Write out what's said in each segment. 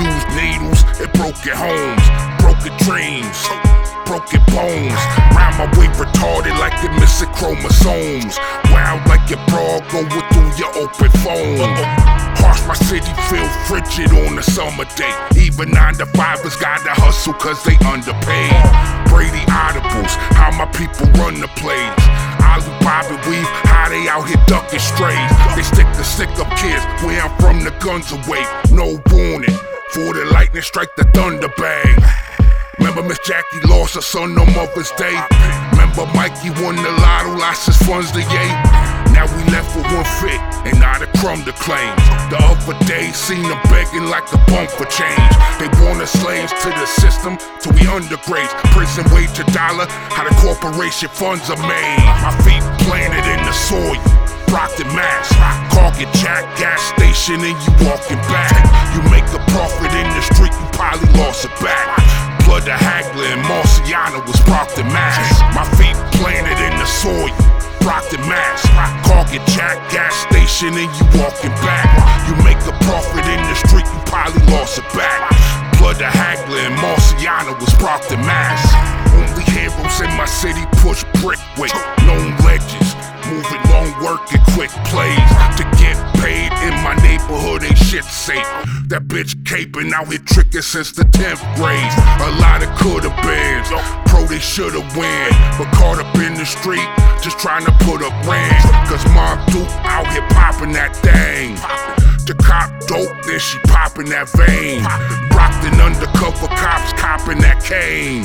used needles and broken homes, broken dreams, broken bones. Round my way retarded like it missing chromosomes. Wild like your bra going through your open phone. Harsh, my city feel frigid on a summer day. Even 9-to-5ers gotta hustle cause they underpaid. Brady audibles, how my people run the plays. Ollie, Bobby, Weave, how they out here ducking strays. They stick the stick-up kids, where I'm from the guns away. No warning, for the lightning strike the thunder bang. Remember Miss Jackie lost her son on Mother's Day. Remember Mikey won the lotto, lost his funds to yay. Now we left with one fit and not a crumb to claim. The other day seen them begging like a bump for change. They want us slaves to the system till we undergrades. Prison wage $1, how the corporation funds are made. My feet planted in the soil, Brockton, Mass. Car get jacked, gas station and you walking back. You make a profit in the street, you probably lost it back. Blood to Hagler and Marciano was Brockton, Mass. My feet planted in the soil, Brockton, Mass. Car get jacked, gas station and you walking back. You make a profit in the street, you probably lost it back. Blood to Hagler and Marciano was Brockton, Mass. Only heroes in my city push brick with known legends. Moving long work and quick plays. To get paid in my neighborhood ain't shit safe. That bitch caping out here tricking since the 10th grade. A lot of coulda been pro, they shoulda win, but caught up in the street just trying to put up rent. Cause Mom Duke out here popping that thing. The cop dope, then she popping that vein. Brockton undercover cops copping that cane.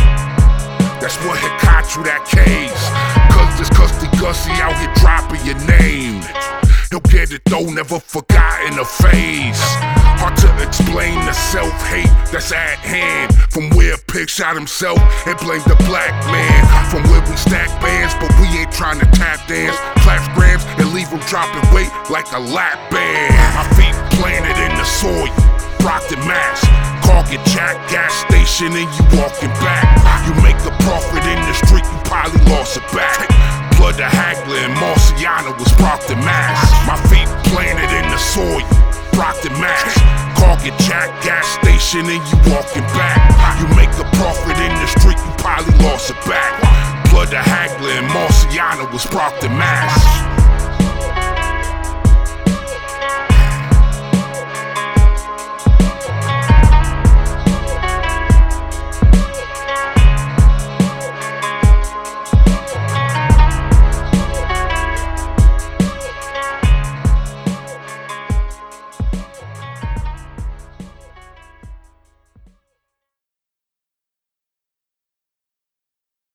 That's what had caught you that case. Cause this Custy Gussie out here dropping your name. He'll get it though, never forgotten a phase. Hard to explain the self-hate that's at hand. From where Pig shot himself and blamed the black man. From where we stack bands, but we ain't trying to tap dance. Clap grams and leave them dropping weight like a lap band. My feet planted in the soil, Brockton, Mass. Car get jacked, gas station and you walking back. You make a profit in the street, you probably lost it back. Blood to Hagler and Marciano was Brockton, Mass. My feet planted in the soil, Brockton, Mass. Car get jacked, gas station and you walking back. You make a profit in the street, you probably lost it back. Blood to Hagler and Marciano was Brockton, Mass.